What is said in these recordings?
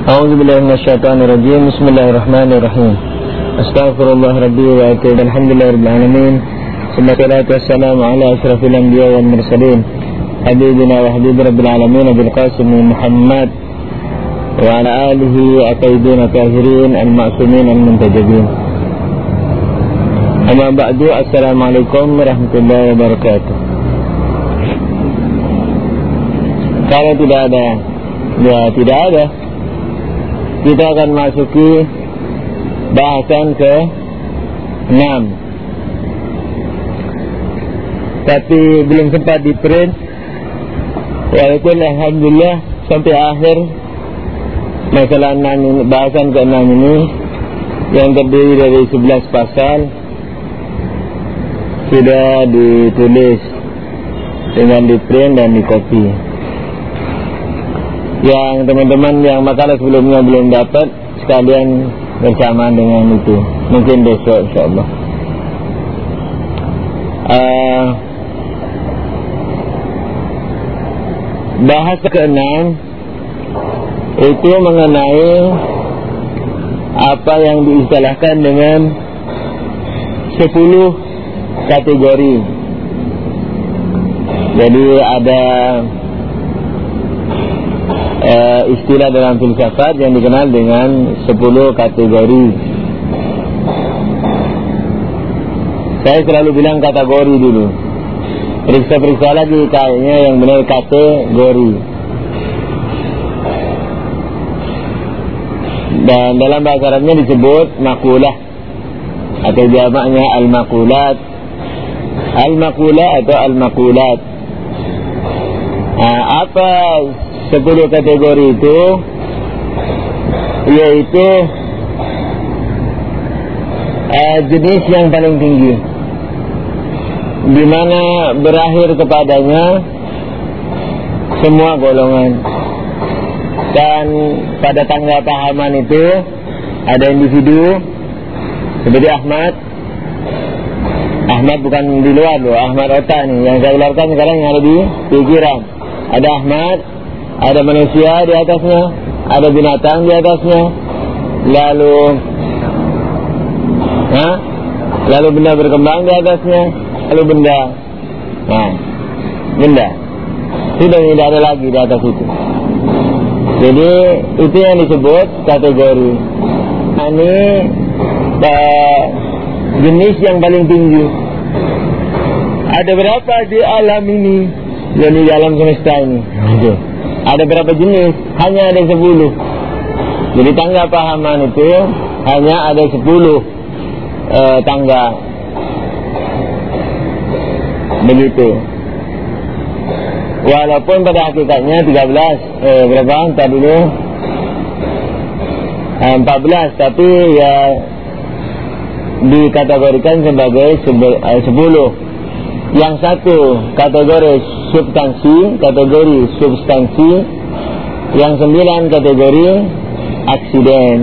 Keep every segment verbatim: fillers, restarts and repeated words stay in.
A'udzubillahi minasyaitonirrajim. Bismillahirrahmanirrahim. Astaghfirullah rabbi wa atubu alhamdulillahirabbil alamin. Wassalatu wassalamu ala asyrafil anbiya wal mursalin habibina wa habib rabbil alamin Abil Qasim Muhammad wa ala alihi at-tayyibin at-tahirin al-ma'sumin al-muntajabin. Amma ba'du. Assalamualaikum warahmatullahi wabarakatuh. Kalau tidak ada, ya tidak ada, kita akan masuki bahasan ke enam. Tapi belum sempat di print, walaupun alhamdulillah sampai akhir masalah enam ini, bahasan ke enam ini yang terdiri dari sebelas pasal sudah ditulis dengan di print dan di copy. Yang teman-teman yang makalah sebelumnya belum dapat, sekalian bersamaan dengan itu, mungkin besok insyaallah. Uh, bahas keenam itu mengenai apa yang diistilahkan dengan sepuluh kategori. Jadi ada Uh, istilah dalam filsafat yang dikenal dengan sepuluh kategori. Saya selalu bilang kategori dulu. Periksa-periksa lagi kayaknya yang benar kategori. Dan dalam bahasa Arabnya disebut makulah atau jamaknya al-makulat. Al-makulah atau al-makulat. Nah, apa sepuluh kategori itu? Yaitu uh, jenis yang paling tinggi, di mana berakhir kepadanya semua golongan. Dan pada tangga pahaman itu ada individu seperti Ahmad. Ahmad bukan di luar loh, Ahmad otak nih yang saya ularkan sekarang, yang ada di pikiran. Ada Ahmad, ada manusia di atasnya, ada binatang di atasnya, lalu ha? lalu benda berkembang di atasnya, lalu benda, nah, benda sudah tidak ada lagi di atas itu. Jadi itu yang disebut kategori. Ini uh, jenis yang paling tinggi. Ada berapa di alam ini, yang di alam semesta ini? Ada berapa jenis? Hanya ada sepuluh. Jadi tangga pahaman itu hanya ada sepuluh e, tangga. Begitu. Walaupun pada hakikatnya tiga belas, eh, berapa? Entah dulu eh, empat belas, tapi ya dikategorikan sebagai sepuluh. Yang satu kategori substansi, kategori substansi. Yang sembilan kategori aksiden.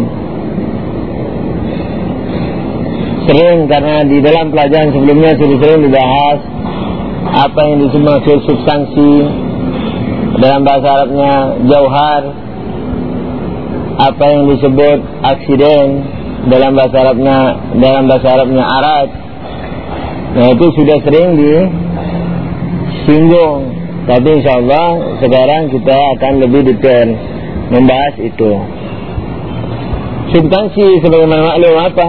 Sering, karena di dalam pelajaran sebelumnya sudah sering dibahas apa yang disebut substansi, dalam bahasa Arabnya jauhar. Apa yang disebut aksiden, dalam bahasa Arabnya dalam bahasa Arabnya arad. Nah, itu sudah sering disinggung. Tapi insyaallah sekarang kita akan lebih detail membahas itu. Substansi sebagaimana maklum apa?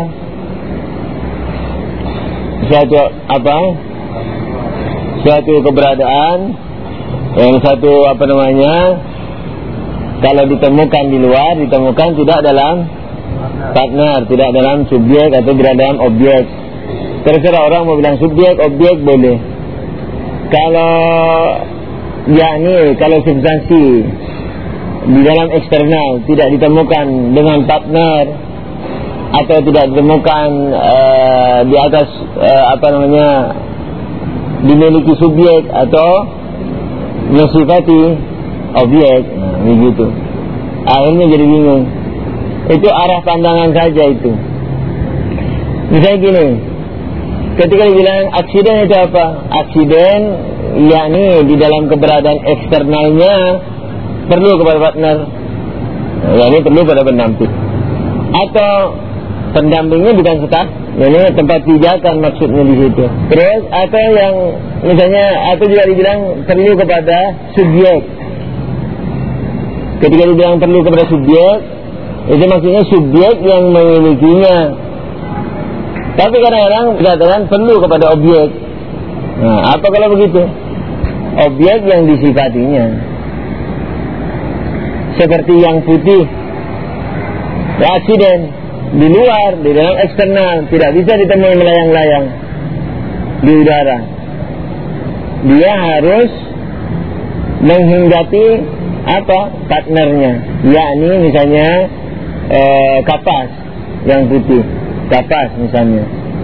Suatu apa? Suatu keberadaan, yang satu apa namanya? Kalau ditemukan di luar, ditemukan tidak dalam partner, tidak dalam subjek atau tidak dalam objek. Terserah orang mau bilang subjek, objek boleh. Kalau yakni kalau substansi di dalam eksternal tidak ditemukan dengan partner atau tidak ditemukan uh, di atas uh, apa namanya dimiliki subjek atau mensifati objek, nah, begitu. Akhirnya jadi bingung. Itu arah pandangan saja itu. Misalnya gini, ketika dibilang aksiden itu apa? Aksiden yakni di dalam keberadaan eksternalnya perlu kepada partner. Ya, ini perlu pada pendamping. Atau pendampingnya bukan staff, ini tempat pijakan maksudnya di situ. Terus atau yang misalnya atau juga dibilang perlu kepada subjek. Ketika dibilang perlu kepada subjek, itu maksudnya subjek yang memilikinya. Tapi kadang-kadang dikatakan perlu kepada objek. Nah, apa kalau begitu? Objek yang disifatinya. Seperti yang putih, aksiden di luar, di dalam eksternal, tidak bisa ditemui melayang-layang di udara. Dia harus menghinggapi apa? Partnernya, yakni misalnya eh, kapas yang putih, kapas misalnya.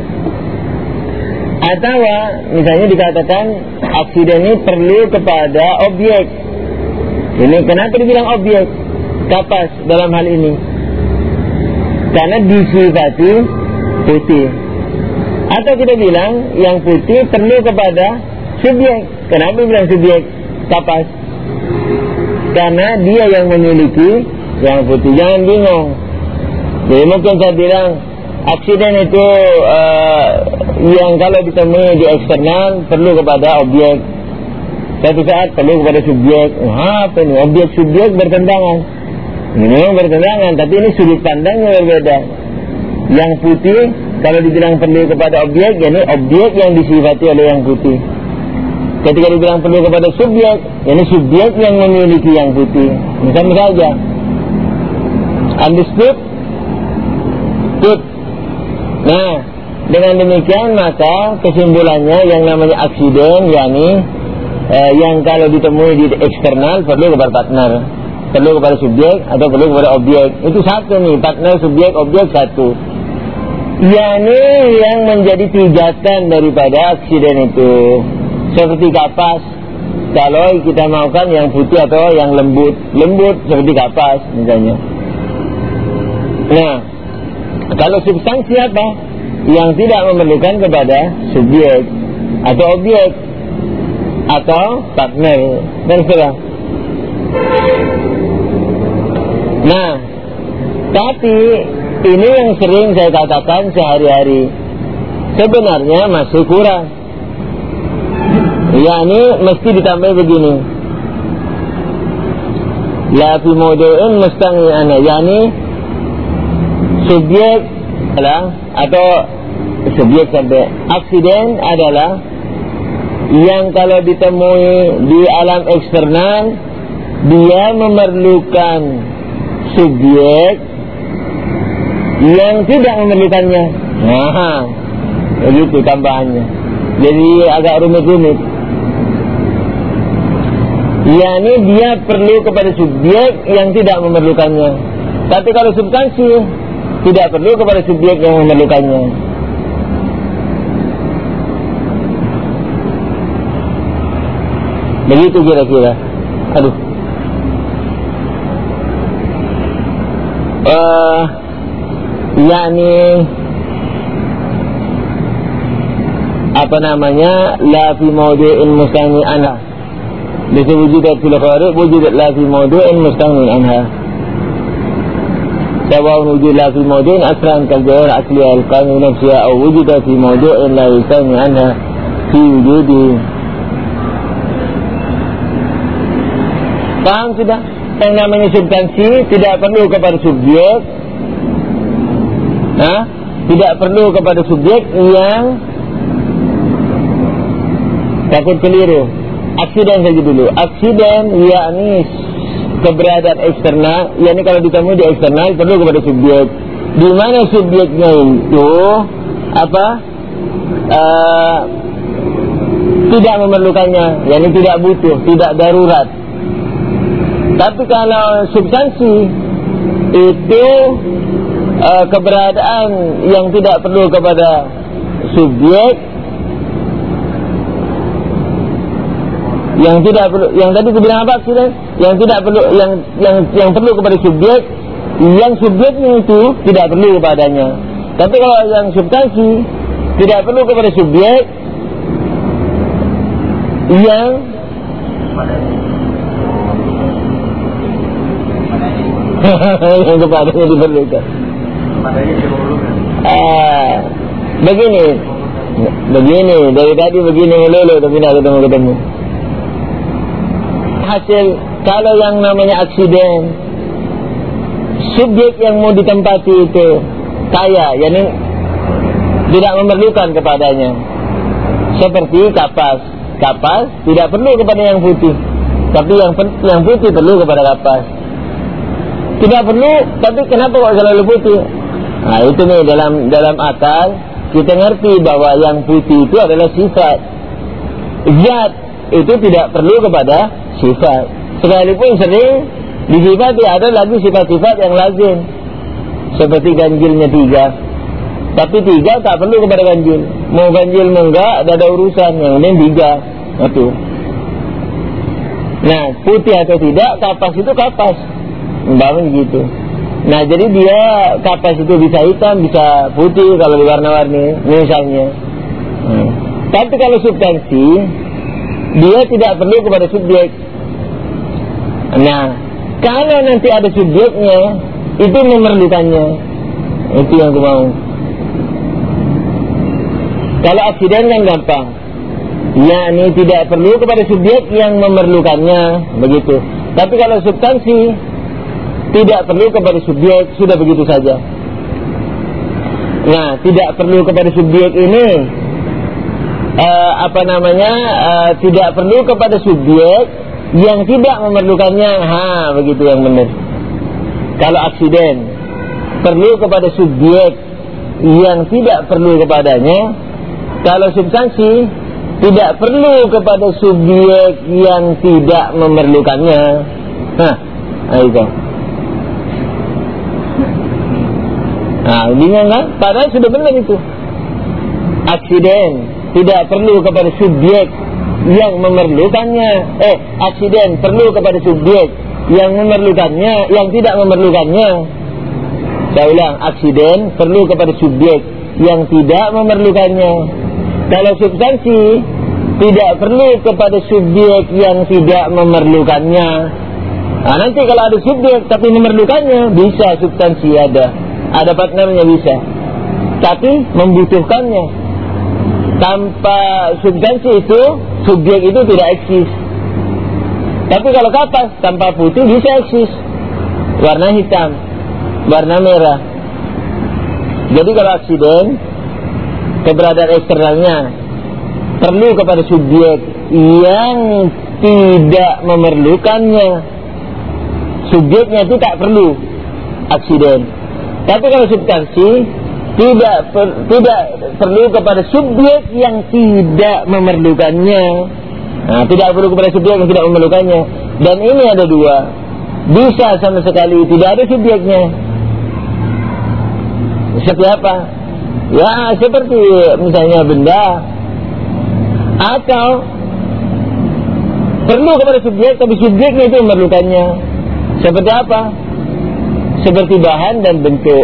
Atau misalnya dikatakan aksiden ini perlu kepada objek. Ini kenapa dibilang objek? Kapas dalam hal ini karena disifati putih. Atau kita bilang yang putih perlu kepada subjek. Kenapa bilang subjek? Kapas. Karena dia yang memiliki yang putih. Jangan bingung. Jadi mungkin saya bilang aksiden itu uh, yang kalau ditemui di eksternal perlu kepada objek. Satu saat perlu kepada subjek. Wah, apa ini? Objek subjek bertentangan. Ini memang bertentangan, tapi ini sudut pandangnya berbeda. Yang putih kalau dibilang perlu kepada objek, yakni objek yang disifati oleh yang putih. Ketika dibilang perlu kepada subjek, yakni subjek yang memiliki yang putih. Misalnya saja, understood? Good. Nah, dengan demikian maka kesimpulannya yang namanya aksiden, yakni eh, yang kalau ditemui di eksternal perlu kepada partner, perlu kepada subjek atau perlu kepada objek. Itu satu nih, partner, subjek, objek satu. Yani yang menjadi pijatan daripada aksiden itu. Seperti kapas, kalau kita maukan yang putih atau yang lembut. Lembut seperti kapas misalnya. Nah, kalau substansi apa? Yang tidak memerlukan kepada subjek atau objek atau partner dan sebagainya. Nah, tapi ini yang sering saya katakan sehari-hari, sebenarnya masih kurang. Yani mesti ditambah begini. La fi mawdu'in mustanghi'an, yani subjek adalah atau subjek sampai aksiden adalah yang kalau ditemui di alam eksternal dia memerlukan subjek yang tidak memerlukannya. Nah, begitu tambahannya. Jadi agak rumit-rumit. Yani dia perlu kepada subjek yang tidak memerlukannya. Tapi kalau substansi tidak perlu kepada subjek yang memerlukannya. Begitu kira-kira. Aduh. Uh, yakni apa namanya la fi mawdu'in mustagni anha. Bisa wujudat fil khariq wujudat la fi mawdu'in mustagni anha. Sawa wujud la fi mawdu'in asran kal jawhar asli al qanun nafsiha aw wujudat fi mawdu'in la yustagni anha fi wujudi. Paham sudah? Yang namanya substansi tidak perlu kepada subjek, nah, tidak perlu kepada subjek yang takut keliru. Aksiden saja dulu. Aksiden yakni keberadaan eksternal, yakni kalau ditemui di eksternal perlu kepada subjek. Di mana subjeknya itu apa? Uh, tidak memerlukannya, yakni tidak butuh, tidak darurat. Tapi kalau substansi itu uh, keberadaan yang tidak perlu kepada subjek, yang tidak perlu, yang tadi aku bilang apa sih? Yang tidak perlu, yang yang yang perlu kepada subjek, yang subjeknya itu tidak perlu kepadanya. Tapi kalau yang substansi tidak perlu kepada subjek, yang yang kepadanya diperlukan. Ah, begini, begini dari tadi begini melulu tapi tidak ketemu ketemu. Hasil kalau yang namanya aksiden, subjek yang mau ditempati itu kaya, yakni tidak memerlukan kepadanya. Seperti kapas, kapas tidak perlu kepada yang putih, tapi yang yang putih perlu kepada kapas. Tidak perlu, tapi kenapa kok selalu putih? Nah itu nih dalam dalam akal kita ngerti bahwa yang putih itu adalah sifat. Zat itu tidak perlu kepada sifat. Sekalipun sering disifati ada lagi sifat-sifat yang lazim. Seperti ganjilnya tiga. Tapi tiga tak perlu kepada ganjil. Mau ganjil mau enggak, ada, ada urusan. Yang ini tiga. Itu. Nah, putih atau tidak, kapas itu kapas. Membangun gitu. Nah, jadi dia kapas itu bisa hitam, bisa putih kalau diwarna-warni, misalnya. Hmm. Tapi kalau substansi, dia tidak perlu kepada subjek. Nah, kalau nanti ada subjeknya, itu memerlukannya. Itu yang aku mau. Kalau aksiden kan gampang. Ya, ini tidak perlu kepada subjek yang memerlukannya, begitu. Tapi kalau substansi tidak perlu kepada subjek, sudah begitu saja. Nah, tidak perlu kepada subjek ini uh, apa namanya? Uh, tidak perlu kepada subjek yang tidak memerlukannya. Ha, begitu yang benar. Kalau aksiden perlu kepada subjek yang tidak perlu kepadanya. Kalau substansi tidak perlu kepada subjek yang tidak memerlukannya. Nah, itu. Nah, bingung kan? Padahal sudah benar itu. Aksiden tidak perlu kepada subjek yang memerlukannya. Eh, aksiden perlu kepada subjek yang memerlukannya, yang tidak memerlukannya. Saya ulang, aksiden perlu kepada subjek yang tidak memerlukannya. Kalau substansi tidak perlu kepada subjek yang tidak memerlukannya. Nah, nanti kalau ada subjek tapi memerlukannya, bisa substansi ada. Ada partnernya bisa. Tapi membutuhkannya. Tanpa substansi itu, subjek itu tidak eksis. Tapi kalau kapas tanpa putih bisa eksis. Warna hitam, warna merah. Jadi kalau aksiden, keberadaan eksternalnya perlu kepada subjek yang tidak memerlukannya. Subjeknya itu tak perlu aksiden. Tapi kalau substansi tidak per, tidak perlu kepada subjek yang tidak memerlukannya. Nah, tidak perlu kepada subjek yang tidak memerlukannya. Dan ini ada dua. Bisa sama sekali tidak ada subjeknya. Seperti apa? Ya, seperti misalnya benda. Atau perlu kepada subjek tapi subjeknya itu memerlukannya. Seperti apa? Seperti bahan dan bentuk.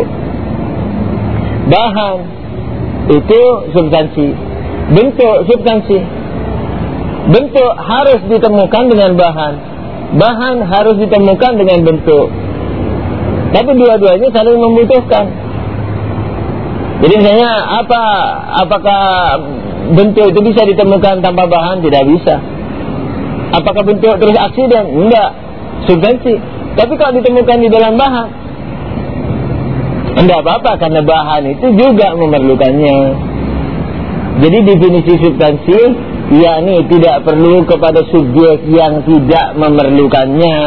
Bahan itu substansi, bentuk substansi. Bentuk harus ditemukan dengan bahan, bahan harus ditemukan dengan bentuk. Tapi dua-duanya saling membutuhkan. Jadi misalnya apa? Apakah bentuk itu bisa ditemukan tanpa bahan? Tidak bisa. Apakah bentuk terus aksiden? Enggak, substansi. Tapi kalau ditemukan di dalam bahan, enggak apa-apa karena bahan itu juga memerlukannya. Jadi definisi substansi yakni tidak perlu kepada subjek yang tidak memerlukannya.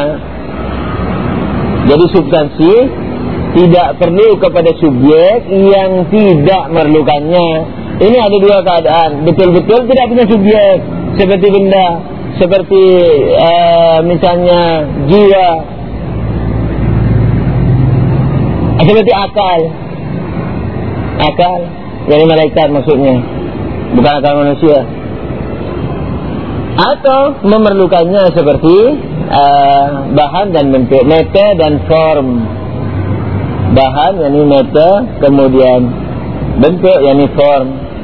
Jadi substansi tidak perlu kepada subjek yang tidak memerlukannya. Ini ada dua keadaan. Betul-betul tidak punya subjek, seperti benda, seperti uh, misalnya jiwa, seperti akal. Akal, jadi malaikat maksudnya, bukan akal manusia. Atau memerlukannya seperti uh, bahan dan bentuk, meta dan form. Bahan yakni meta, kemudian bentuk yakni form.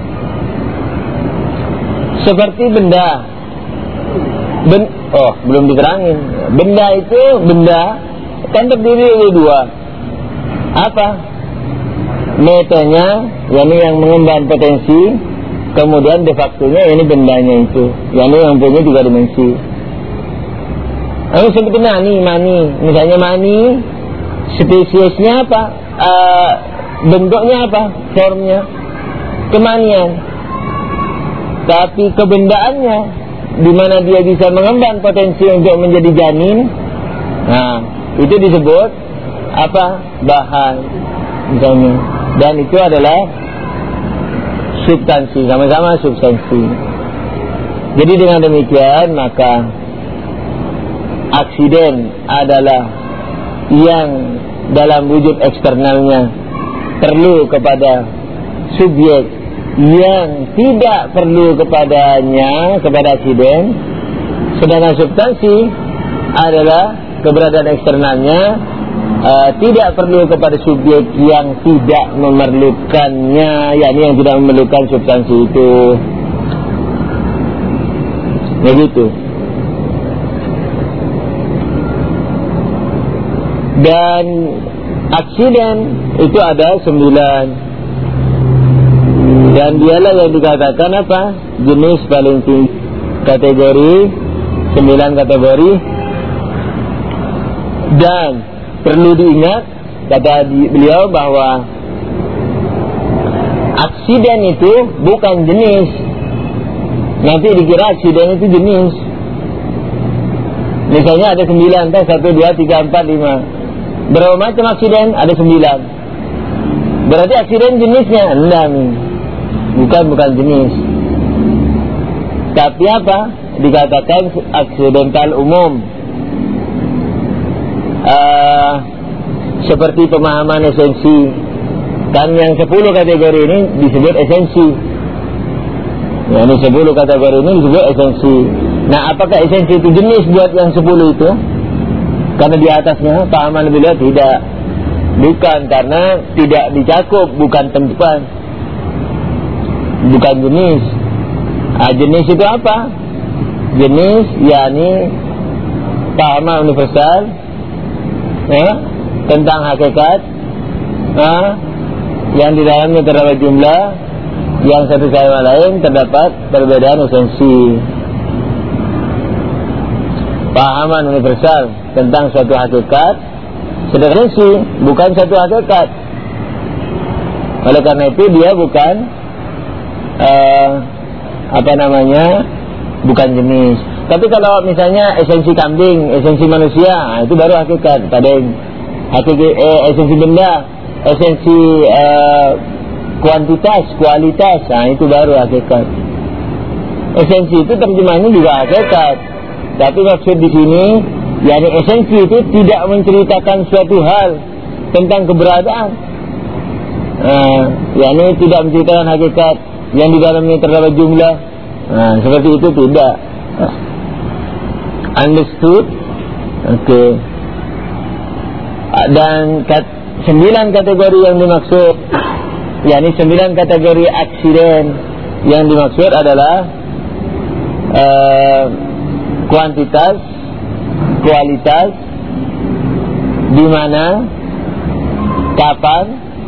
Seperti benda. Ben, oh, belum diterangin. Benda itu benda kan terdiri dari dua. Apa? Metanya, yakni yang mengemban potensi, kemudian de facto-nya, yakni bendanya itu, yakni yang punya tiga dimensi. Lalu seperti mani, mani, misalnya mani, spesiesnya apa? Uh, bentuknya apa? Formnya kemanian. Tapi kebendaannya, di mana dia bisa mengemban potensi untuk menjadi janin, nah itu disebut apa? Bahan, misalnya. Dan itu adalah substansi, sama-sama substansi. Jadi dengan demikian maka aksiden adalah yang dalam wujud eksternalnya perlu kepada subjek yang tidak perlu kepadanya, kepada aksiden. Sedangkan substansi adalah keberadaan eksternalnya uh, tidak perlu kepada subjek yang tidak memerlukannya, yakni yang tidak memerlukan substansi itu. Begitu. Dan aksiden itu ada sembilan, dan dialah yang dikatakan apa? Jenis paling tinggi, kategori sembilan kategori. Dan perlu diingat kata beliau bahwa aksiden itu bukan jenis. Nanti dikira aksiden itu jenis. Misalnya ada sembilan, satu, dua, tiga, empat, lima. Berapa macam aksiden? Ada sembilan. Berarti aksiden jenisnya? Enggak, bukan bukan jenis. Tapi apa? Dikatakan aksidental umum. Uh, seperti pemahaman esensi. Kan yang sepuluh kategori ini disebut esensi. Ya, ini sepuluh kategori ini disebut esensi. Nah, apakah esensi itu jenis buat yang sepuluh itu? Karena di atasnya pahaman beliau tidak, bukan, karena tidak dicakup, bukan tempat, bukan jenis. Nah, jenis itu apa? Jenis yakni pahaman universal, ya, tentang hakikat, nah, yang di dalamnya terdapat jumlah, yang satu sama lain terdapat perbedaan esensi. Pahaman universal tentang suatu hakikat, sedangkan esensi bukan satu hakikat. Oleh karena itu dia bukan uh, apa namanya, bukan jenis. Tapi kalau misalnya esensi kambing, esensi manusia, nah, itu baru hakikat. Pada hakiki, eh, esensi benda, esensi eh, kuantitas, kualitas, nah, itu baru hakikat. Esensi itu terjemahannya juga hakikat. Tapi maksud di sini, yakni esensi itu tidak menceritakan suatu hal tentang keberadaan. Nah, yakni tidak menceritakan hakikat yang di dalamnya terdapat jumlah. Nah, seperti itu tidak. Understood? Oke. Okay. Dan kat, sembilan kategori yang dimaksud, yakni sembilan kategori aksiden yang dimaksud adalah uh, kuantitas, kualitas, di mana, kapan,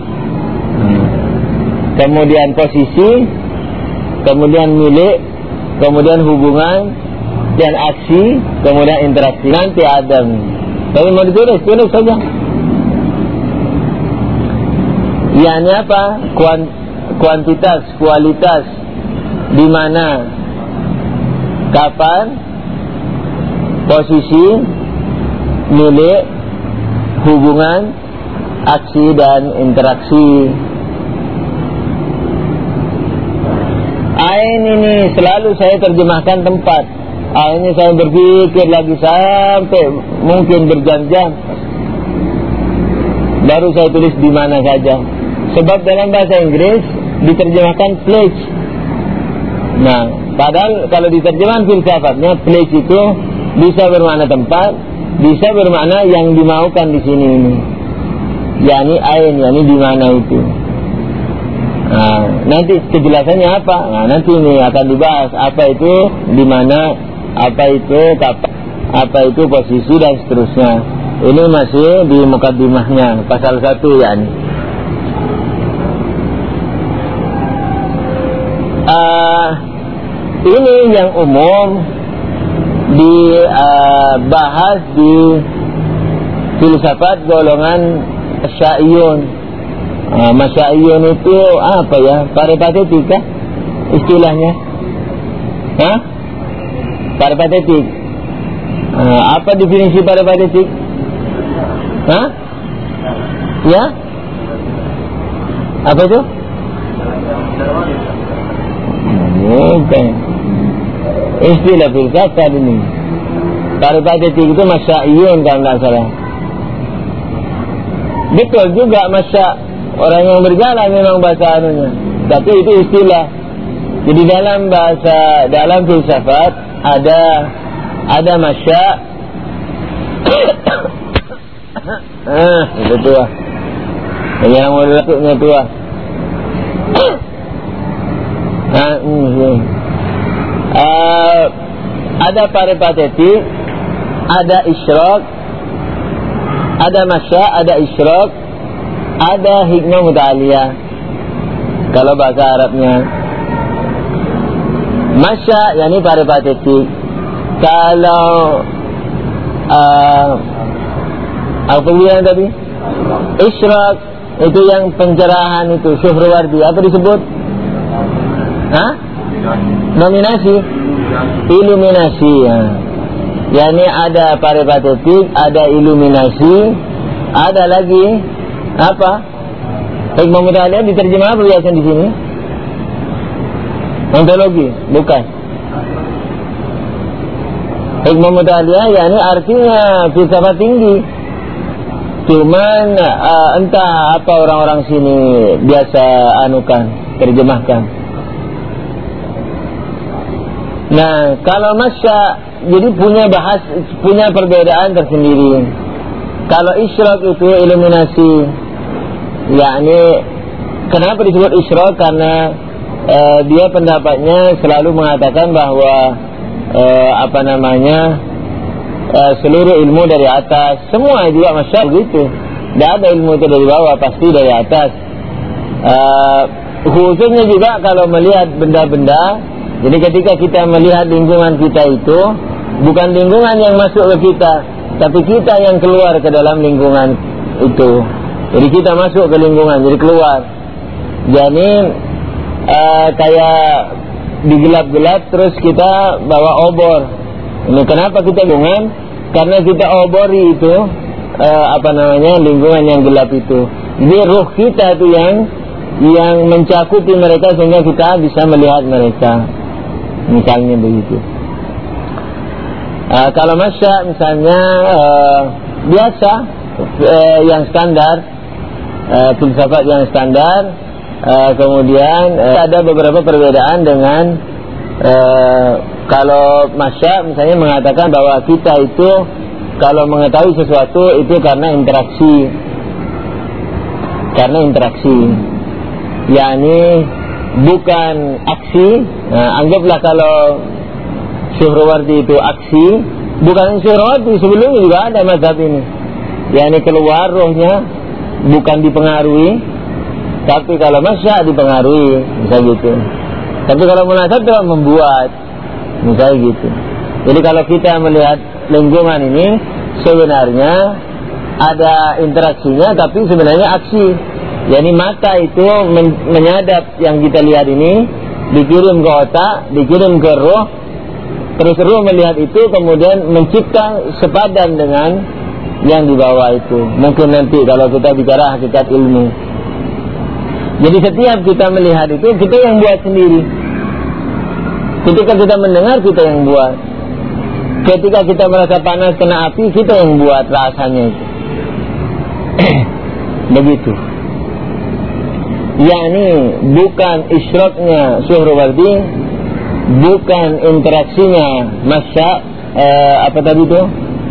kemudian posisi, kemudian milik, kemudian hubungan, dan aksi, kemudian interaksi. Nanti ada. Tapi mau ditulis, tulis saja. Yakni apa? Kuant, kuantitas, kualitas, di mana, kapan, posisi, milik, hubungan, aksi, dan interaksi. Ain ini selalu saya terjemahkan tempat. Akhirnya saya berpikir lagi sampai mungkin berjam-jam, baru saya tulis di mana saja. Sebab dalam bahasa Inggris diterjemahkan place. Nah, padahal kalau diterjemahkan filsafatnya, place itu bisa bermakna tempat, bisa bermakna yang dimaukan di sini ini, yakni ain, yakni di mana itu. Nah, nanti kejelasannya apa? Nah, nanti ini akan dibahas apa itu di mana, apa itu kapan, apa itu posisi, dan seterusnya. Ini masih di mukaddimahnya pasal satu ya ini. Uh, ini yang umum dibahas uh, di filsafat golongan Asy'ariyun. Uh, Masy'ariyun itu apa ya? Peripatetik kah istilahnya? Hah? Peripatetik. Uh, apa definisi peripatetik? Hah? Ya? Apa itu? Bukan. Istilah filsafat ini. Peripatetik itu Masy'ariyun kalau tidak salah. Betul juga masya, orang yang berjalan memang bahasa anunya. Tapi itu istilah. Jadi dalam bahasa, dalam filsafat ada ada masya. Ah, itu tua. Yang mau dilakukannya tua. Ah, ini. Uh, ada peripatetik, ada isyraq, ada masya, ada isyraq, ada hikmah muta'aliyah. Kalau bahasa Arabnya masya, yakni peripatetik. Kalau uh, apa yang tadi? Isyraq itu yang pencerahan itu, Suhrawardi. Apa disebut? Hah? Nominasi, iluminasi ya. Yani ada peripatetik, ada iluminasi, ada lagi apa? Hikmah muta'aliyah diterjemah apa biasa di sini? Ontologi, bukan. Hikmah muta'aliyah yani artinya filsafat tinggi. Cuman uh, entah apa orang-orang sini biasa anukan, terjemahkan. Nah, kalau masya jadi punya bahas, punya perbedaan tersendiri. Kalau isyraq itu iluminasi, yakni kenapa disebut isyraq? Karena uh, dia pendapatnya selalu mengatakan bahwa uh, apa namanya uh, seluruh ilmu dari atas, semua juga masya begitu. Tidak ada ilmu itu dari bawah, pasti dari atas. Uh, khususnya juga kalau melihat benda-benda. Jadi ketika kita melihat lingkungan kita itu bukan lingkungan yang masuk ke kita, tapi kita yang keluar ke dalam lingkungan itu. Jadi kita masuk ke lingkungan, jadi keluar. Jadi uh, kayak digelap-gelap terus kita bawa obor. Ini kenapa kita lingkungan? Karena kita obori itu uh, apa namanya lingkungan yang gelap itu. Jadi ruh kita itu yang yang mencakupi mereka sehingga kita bisa melihat mereka. Misalnya begitu. Uh, kalau masya misalnya uh, biasa uh, yang standar, uh, filsafat yang standar, uh, kemudian uh, ada beberapa perbedaan dengan uh, kalau masya misalnya mengatakan bahwa kita itu kalau mengetahui sesuatu itu karena interaksi, karena interaksi, yakni bukan aksi. Nah, anggaplah kalau Suhrawardi itu aksi, bukan Suhrawardi, sebelumnya juga ada mazhab ini, yakni keluar rohnya, bukan dipengaruhi, tapi kalau masya dipengaruhi, misalnya gitu. Tapi kalau munasab itu membuat, misalnya gitu. Jadi kalau kita melihat lingkungan ini sebenarnya ada interaksinya, tapi sebenarnya aksi. Jadi mata itu men- menyadap yang kita lihat ini, dikirim ke otak, dikirim ke roh, terus roh melihat itu, kemudian mencipta sepadan dengan yang di bawah itu. Mungkin nanti kalau kita bicara hakikat ilmu. Jadi setiap kita melihat itu, kita yang buat sendiri. Ketika kita mendengar, kita yang buat. Ketika kita merasa panas kena api, kita yang buat rasanya itu. Begitu. Yakni bukan isyraqnya Suhrawardi, bukan interaksinya masya, eh, apa tadi itu?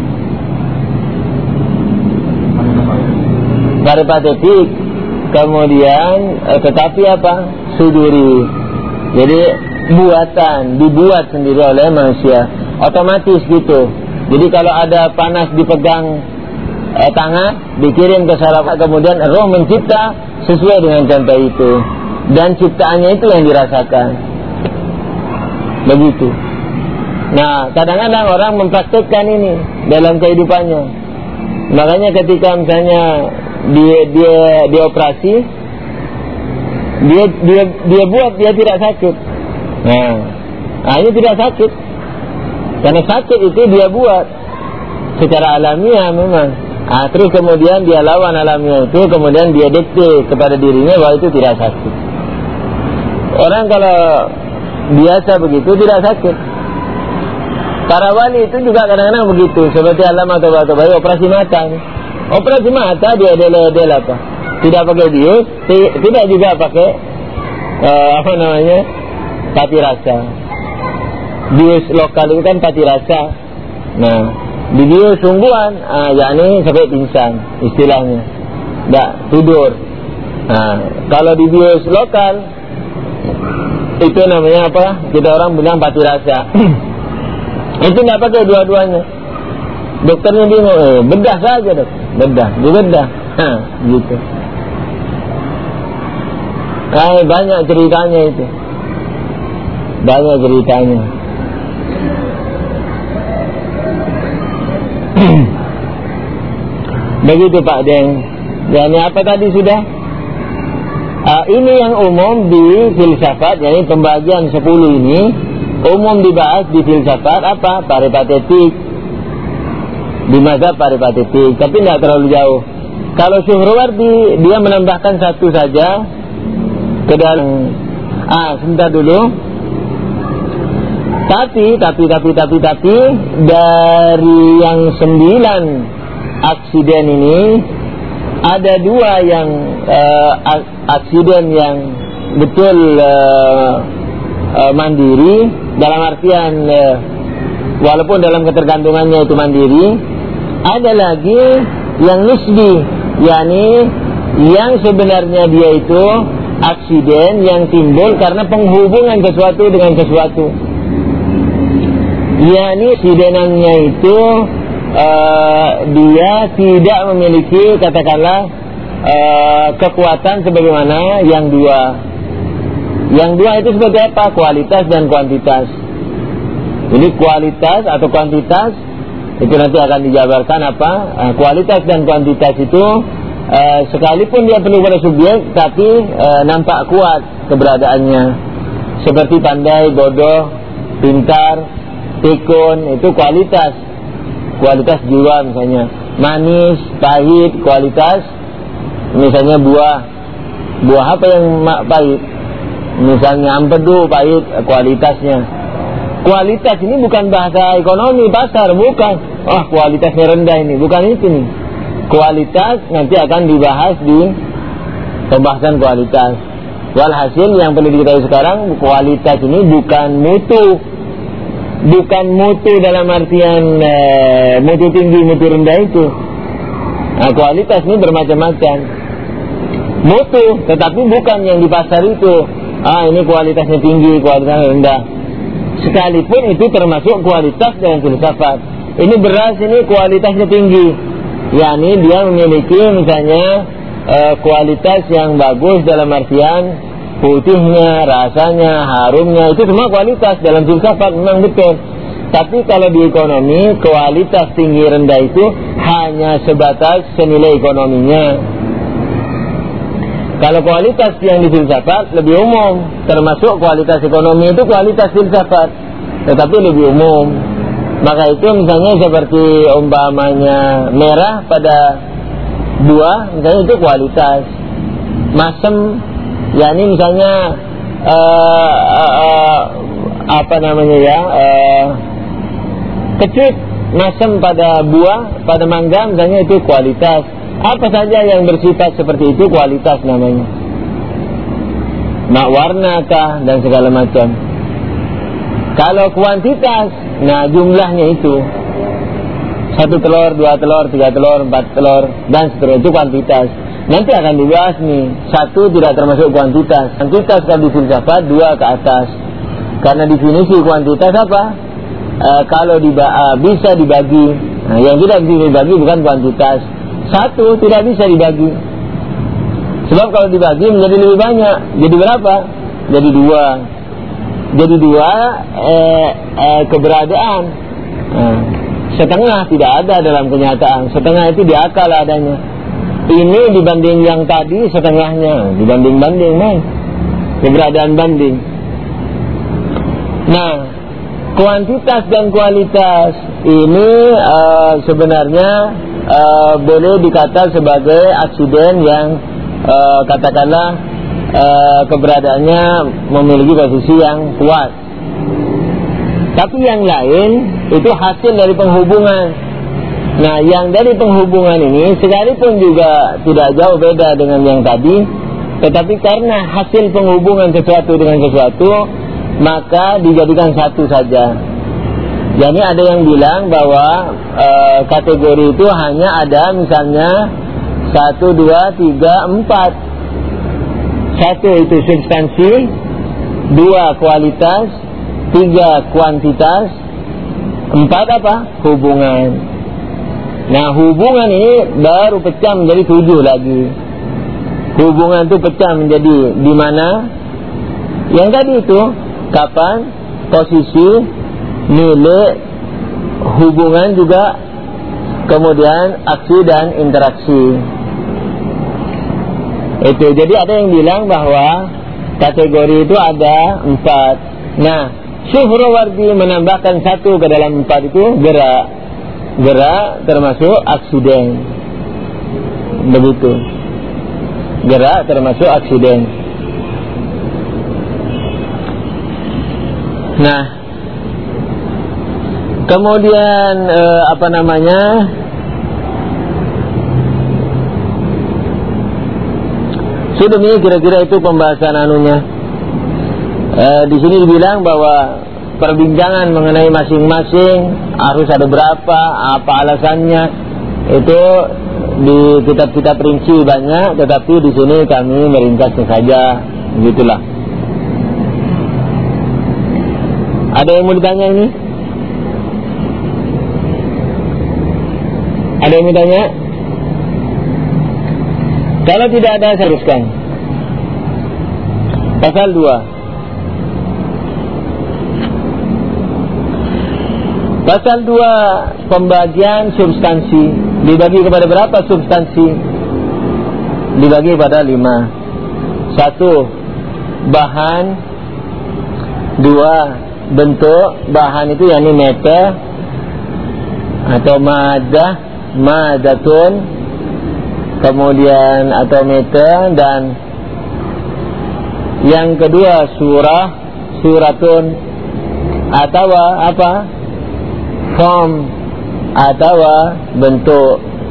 Peripatetik, kemudian eh, tetapi apa? Suduri. Jadi buatan, dibuat sendiri oleh manusia, otomatis gitu. Jadi kalau ada panas dipegang eh, tangan, dikirim ke saraf, kemudian roh mencipta sesuai dengan contoh itu, dan ciptaannya itu yang dirasakan. Begitu. Nah, kadang-kadang orang mempraktikkan ini dalam kehidupannya. Makanya ketika misalnya dia dia dia operasi, dia dia dia buat dia tidak sakit. Nah, nah ini tidak sakit. Karena sakit itu dia buat secara alamiah memang. Nah, terus kemudian dia lawan alamiah itu, kemudian dia dikte kepada dirinya bahwa itu tidak sakit. Orang kalau biasa begitu tidak sakit. Para wali itu juga kadang-kadang begitu, seperti Allamah Tabatabai operasi mata. Operasi mata dia del-del apa? Tidak pakai bius, tidak juga pakai uh, apa namanya? Pati rasa. Bius lokal itu kan pati rasa. Nah, di bius sungguhan, ah, yakni sampai pingsan istilahnya. Tidak tidur. Nah, kalau di bius lokal itu namanya apa? Kita orang bilang pati rasa. Itu tidak pakai dua-duanya. Dokternya bingung, eh, bedah saja dok, bedah, dibedah, nah, gitu. Nah, banyak ceritanya itu, banyak ceritanya. Begitu Pak Deng. Dan apa tadi sudah? Uh, ini yang umum di filsafat, jadi pembagian sepuluh ini umum dibahas di filsafat apa? Peripatetik, di mazhab peripatetik, tapi tidak terlalu jauh. Kalau Suhrawardi dia menambahkan satu saja ke dalam. Ah, sebentar dulu. Tapi, tapi, tapi, tapi, tapi dari yang sembilan aksiden ini ada dua yang uh, aksiden yang betul uh, uh, mandiri, dalam artian uh, walaupun dalam ketergantungannya itu mandiri. Ada lagi yang nisbi, yakni yang sebenarnya dia itu aksiden yang timbul karena penghubungan sesuatu dengan sesuatu, yakni aksidenannya itu Uh, dia tidak memiliki katakanlah uh, kekuatan sebagaimana yang dua. Yang dua itu seperti apa? Kualitas dan kuantitas. Jadi kualitas atau kuantitas itu nanti akan dijabarkan apa? Uh, kualitas dan kuantitas itu uh, sekalipun dia perlu pada subjek, tapi uh, nampak kuat keberadaannya. Seperti pandai, bodoh, pintar, pikun, itu kualitas. Kualitas jiwa misalnya, manis, pahit, kualitas misalnya buah, buah apa yang pahit, misalnya empedu pahit, kualitasnya. Kualitas ini bukan bahasa ekonomi pasar, bukan. Oh, kualitasnya rendah ini, bukan itu nih. Kualitas nanti akan dibahas di pembahasan kualitas. Walhasil yang perlu diketahui sekarang, kualitas ini bukan mutu. Bukan mutu dalam artian e, mutu tinggi, mutu rendah itu. Nah, kualitas ini bermacam-macam. Mutu, tetapi bukan yang di pasar itu. Ah, ini kualitasnya tinggi, kualitasnya rendah. Sekalipun itu termasuk kualitas dalam filsafat. Ini beras ini kualitasnya tinggi, yakni dia memiliki misalnya e, kualitas yang bagus dalam artian putihnya, rasanya, harumnya, itu semua kualitas dalam filsafat memang betul. Tapi kalau di ekonomi, kualitas tinggi rendah itu hanya sebatas senilai ekonominya. Kalau kualitas yang di filsafat lebih umum, termasuk kualitas ekonomi itu kualitas filsafat, tetapi lebih umum. Maka itu misalnya seperti umpamanya merah pada buah, misalnya itu kualitas. Masem, yakni misalnya uh, uh, uh, apa namanya ya uh, kecut, masam pada buah, pada mangga misalnya, itu kualitas. Apa saja yang bersifat seperti itu kualitas namanya. Mak warna kah dan segala macam. Kalau kuantitas, nah jumlahnya itu satu telur, dua telur, tiga telur, empat telur dan seterusnya, itu kuantitas. Nanti akan dibahas nih, satu tidak termasuk kuantitas. Kuantitas kalau di filsafat dua ke atas. Karena definisi kuantitas apa? E, kalau diba- bisa dibagi. Nah, yang tidak bisa dibagi bukan kuantitas. satu tidak bisa dibagi. Sebab kalau dibagi menjadi lebih banyak. Jadi berapa? Jadi dua. Jadi dua eh, eh, keberadaan. Nah, setengah tidak ada dalam kenyataan. Setengah itu di akal adanya. Ini dibanding yang tadi setengahnya. Dibanding-banding, man. Keberadaan banding. Nah, kuantitas dan kualitas ini uh, sebenarnya uh, boleh dikata sebagai aksiden yang uh, katakanlah uh, keberadaannya memiliki posisi yang kuat. Tapi yang lain itu hasil dari penghubungan. Nah, yang dari penghubungan ini sekalipun juga tidak jauh beda dengan yang tadi, tetapi karena hasil penghubungan sesuatu dengan sesuatu, maka dijadikan satu saja. Jadi ada yang bilang bahwa e, kategori itu hanya ada misalnya satu, dua, tiga, empat. Satu itu substansi, dua kualitas, tiga kuantitas, empat apa? Hubungan. Nah, hubungan ini baru pecah menjadi tujuh lagi. Hubungan itu pecah menjadi di mana? Yang tadi itu kapan, posisi, nilai, hubungan juga, kemudian aksi dan interaksi. Itu jadi ada yang bilang bahwa kategori itu ada empat. Nah, Suhrawardi menambahkan satu ke dalam empat itu gerak. Gerak termasuk aksiden. Begitu. Gerak termasuk aksiden. Nah, kemudian eh, apa namanya? Sudah nih kira-kira itu pembahasan anunya. Eh, di sini dibilang bahwa perbincangan mengenai masing-masing harus ada berapa, apa alasannya, itu di kitab-kitab rinci banyak, tetapi di sini kami meringkasnya saja, begitulah. Ada yang mau ditanya ini? Ada yang mau tanya? Kalau tidak ada, saya teruskan. Pasal dua. Pasal dua, pembagian substansi. Dibagi kepada berapa substansi? Dibagi pada lima. Satu, bahan. Dua, bentuk. Bahan itu yakni meter atau madah, madatun, kemudian atau meter, dan yang kedua surah, suratun, atau apa? Form atau bentuk.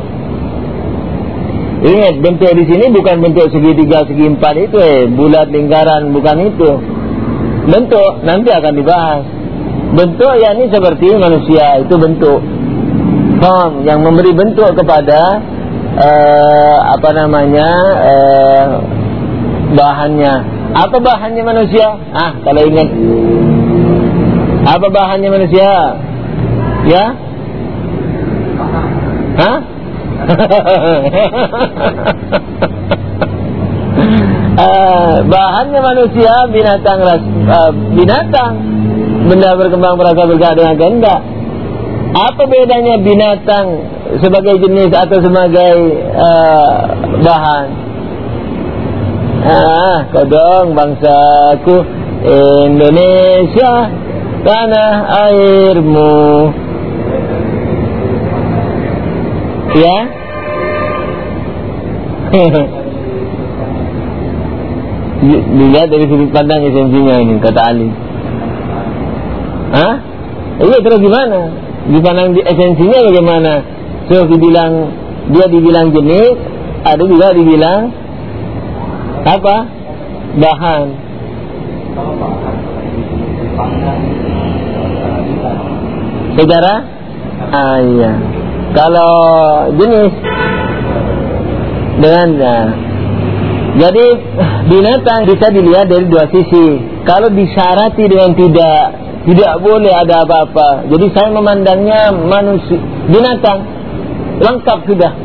Ingat, bentuk di sini bukan bentuk segitiga, segi empat itu, eh, bulat, lingkaran, bukan itu. Bentuk nanti akan dibahas. Bentuk yakni seperti manusia, itu bentuk. Form yang memberi bentuk kepada uh, apa namanya uh, bahannya. Apa bahannya manusia? Ah, kalau ingat, apa bahannya manusia? Ya? Hah? uh, bahannya manusia binatang ras, uh, binatang benda berkembang perasa bergerak dengan kehendak. Apa bedanya binatang sebagai jenis atau sebagai uh, bahan? Ah, kodong bangsaku Indonesia, tanah airmu. Ya? Dilihat dari sudut pandang esensinya ini, kata Ali. Hah? Iya, terus gimana? Dipandang di esensinya bagaimana? So, dibilang, dia dibilang jenis, ada juga dibilang apa? Bahan. Secara? Ah, iya. Kalau jenis dengan nah, jadi binatang bisa dilihat dari dua sisi. Kalau disyarati dengan tidak, tidak boleh ada apa-apa. Jadi saya memandangnya manusia, binatang lengkap sudah.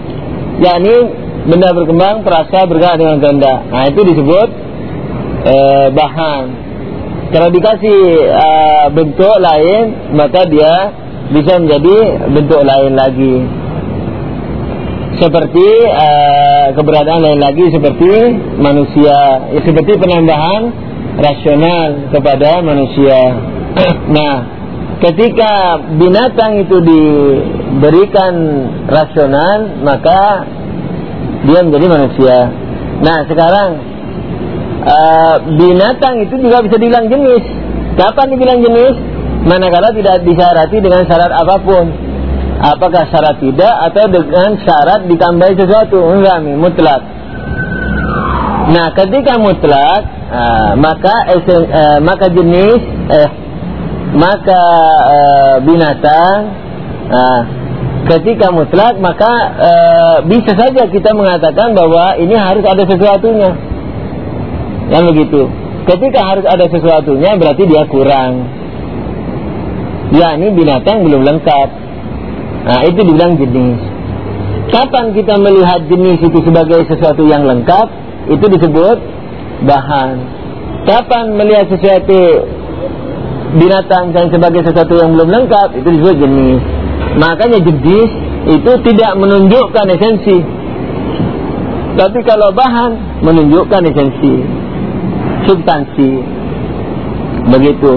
yakni benda berkembang, perasa, bergerak dengan kehendak. Nah, itu disebut uh, bahan. Kalau dikasih uh, bentuk lain, maka dia bisa menjadi bentuk lain lagi. Seperti uh, keberadaan lain lagi seperti manusia, ya, seperti penambahan rasional kepada manusia. Nah, ketika binatang itu diberikan rasional, maka dia menjadi manusia. Nah, sekarang uh, binatang itu juga bisa dibilang jenis. Kapan dibilang jenis? Manakala tidak disyarat dengan syarat apapun. Apakah syarat tidak atau dengan syarat ditambahi sesuatu? Enggak, mutlak. Nah, ketika mutlak, uh, maka esen, uh, maka jenis eh maka uh, binatang uh, ketika mutlak, maka uh, bisa saja kita mengatakan bahwa ini harus ada sesuatunya. Yang begitu. Ketika harus ada sesuatunya, berarti dia kurang. Ya, ini binatang belum lengkap. Nah, itu dibilang jenis. Kapan kita melihat jenis itu sebagai sesuatu yang lengkap? Itu disebut bahan. Kapan melihat sesuatu binatang dan sebagai sesuatu yang belum lengkap? Itu disebut jenis. Makanya jenis itu tidak menunjukkan esensi. Tapi kalau bahan menunjukkan esensi, substansi. Begitu.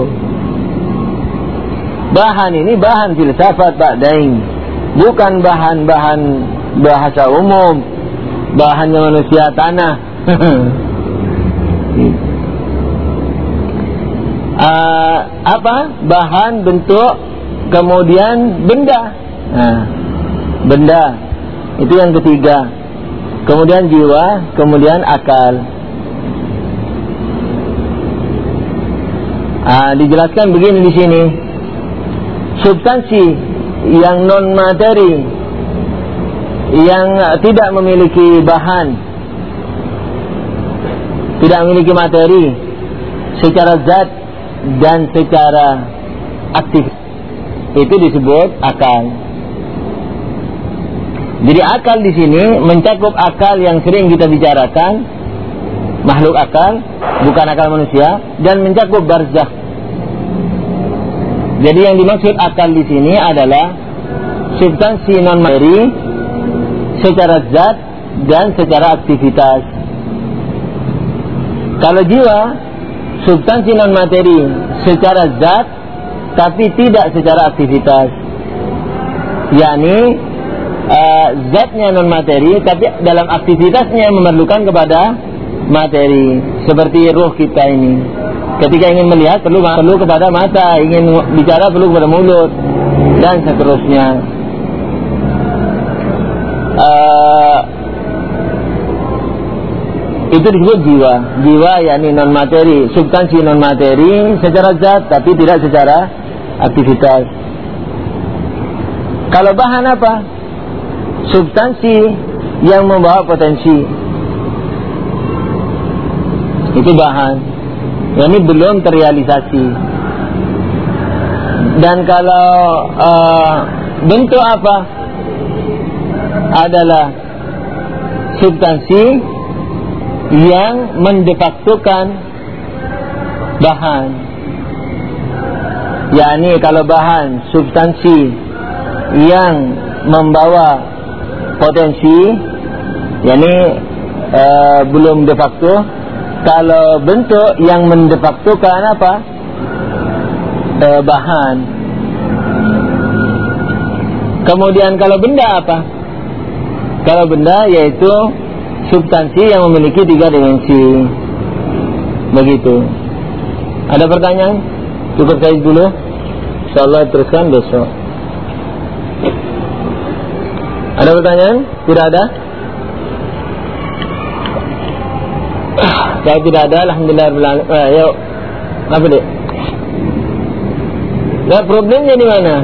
Bahan ini bahan filsafat Pak Daeng. Bukan bahan-bahan bahasa umum, bahannya manusia tanah. uh, apa? Bahan, bentuk, kemudian benda. Nah, benda itu yang ketiga. Kemudian jiwa, kemudian akal. Uh, dijelaskan begini di sini. Substansi yang non materi, yang tidak memiliki bahan, tidak memiliki materi secara zat dan secara aktif, itu disebut akal. Jadi akal di sini mencakup akal yang sering kita bicarakan, makhluk akal, bukan akal manusia, dan mencakup barzakh. Jadi yang dimaksud akal di sini adalah substansi non materi secara zat dan secara aktivitas. Kalau jiwa, substansi non materi secara zat tapi tidak secara aktivitas. yakni uh, zatnya non materi tapi dalam aktivitasnya memerlukan kepada materi, seperti ruh kita ini. Ketika ingin melihat perlu perlu kepada mata, ingin bicara perlu kepada mulut, dan seterusnya. Uh, itu disebut jiwa. Jiwa yakni non materi, substansi non materi secara zat tapi tidak secara aktivitas. Kalau bahan apa? Substansi yang membawa potensi. Itu bahan. Ini belum terrealisasi. Dan kalau uh, bentuk apa? Adalah substansi yang mendefaktokan bahan. Yakni kalau bahan substansi yang membawa potensi, yakni uh, belum de facto. Kalau bentuk yang mendefaktokan apa? Uh, bahan. Kemudian kalau benda apa? Kalau benda yaitu substansi yang memiliki tiga dimensi. Begitu. Ada pertanyaan? Cukup saya dulu. Insyaallah teruskan besok. Ada pertanyaan? Tidak ada? Kalau tidak ada, alhamdulillah. Eh, yuk. Apa dek? Nah, problemnya di mana?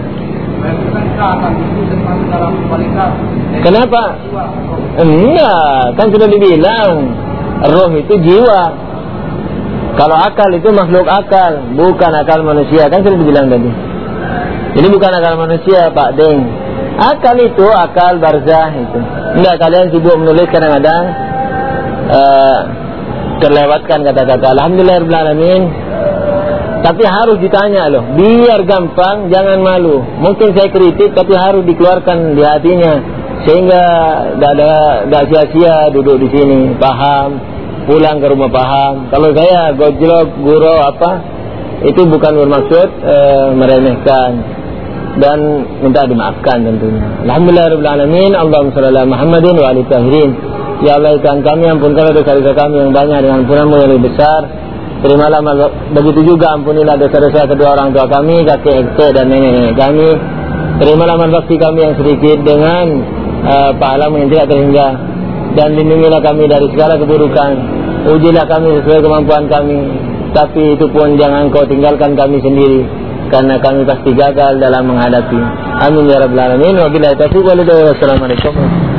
Kenapa? Enggak, kan sudah dibilang roh itu jiwa. Kalau akal itu makhluk akal, bukan akal manusia, kan sudah dibilang tadi. Jadi bukan akal manusia, Pak Deng. Akal itu, akal barzah itu. Enggak kalian sibuk menulis kadang-kadang uh, terlewatkan kata-kata Alhamdulillahirabbil alamin. Tapi harus ditanya loh, biar gampang, jangan malu. Mungkin saya kritik, tapi harus dikeluarkan di hatinya, sehingga tidak ada, tidak sia-sia duduk di sini, paham, pulang ke rumah paham. Kalau saya gojlok, guru apa, itu bukan bermaksud e, meremehkan dan minta dimaafkan tentunya. Alhamdulillahirabbil alamin. Allahumma shalli ala Muhammadin wa ali tahirin. Ya Allah, ikan kami, ampunkanlah dosa-dosa kami yang banyak dengan ampunanmu yang lebih besar. Terimalah, begitu juga ampunilah dosa-dosa kedua orang tua kami, kakek, kakek dan nenek-nenek kami. Terimalah amal bakti kami yang sedikit dengan uh, pahalamu yang tidak terhingga, dan lindungilah kami dari segala keburukan. Ujilah kami sesuai kemampuan kami, tapi itu pun jangan kau tinggalkan kami sendiri, karena kami pasti gagal dalam menghadapi. Amin ya rabbal alamin. Wabillahi taufiq wal hidayah. Wassalamualaikum.